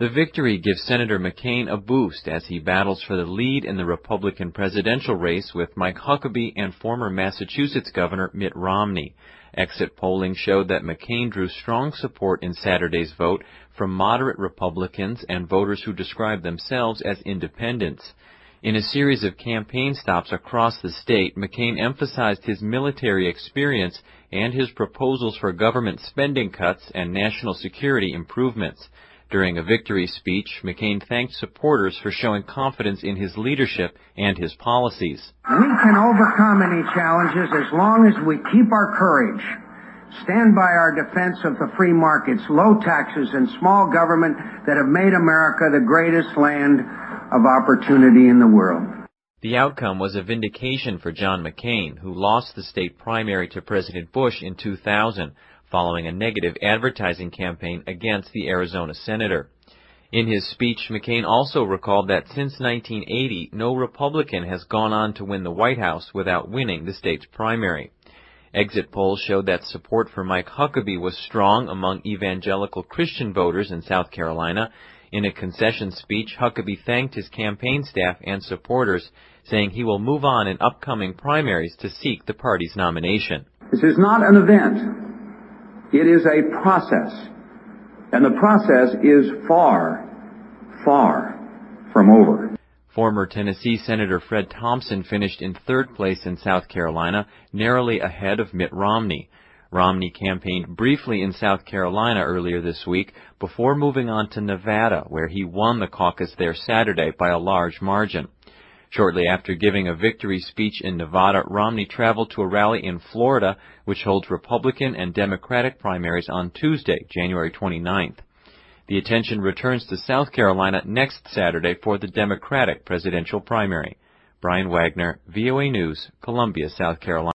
The victory gives Senator McCain a boost as he battles for the lead in the Republican presidential race with Mike Huckabee and former Massachusetts Governor Mitt Romney. Exit polling showed that McCain drew strong support in Saturday's vote from moderate Republicans and voters who describe themselves as independents. In a series of campaign stops across the state, McCain emphasized his military experience and his proposals for government spending cuts and national security improvements. During a victory speech, McCain thanked supporters for showing confidence in his leadership and his policies. We can overcome any challenges as long as we keep our courage, stand by our defense of the free markets, low taxes, and small government that have made America the greatest land of opportunity in the world. The outcome was a vindication for John McCain, who lost the state primary to President Bush in 2000, following a negative advertising campaign against the Arizona senator. In his speech, McCain also recalled that since 1980, no Republican has gone on to win the White House without winning the state's primary. Exit polls showed that support for Mike Huckabee was strong among evangelical Christian voters in South Carolina. In a concession speech, Huckabee thanked his campaign staff and supporters, saying he will move on in upcoming primaries to seek the party's nomination. This is not an event. It is a process. And the process is far, far from over. Former Tennessee Senator Fred Thompson finished in third place in South Carolina, narrowly ahead of Mitt Romney. Romney campaigned briefly in South Carolina earlier this week before moving on to Nevada, where he won the caucus there Saturday by a large margin. Shortly after giving a victory speech in Nevada, Romney traveled to a rally in Florida, which holds Republican and Democratic primaries on Tuesday, January 29th. The attention returns to South Carolina next Saturday for the Democratic presidential primary. Brian Wagner, VOA News, Columbia, South Carolina.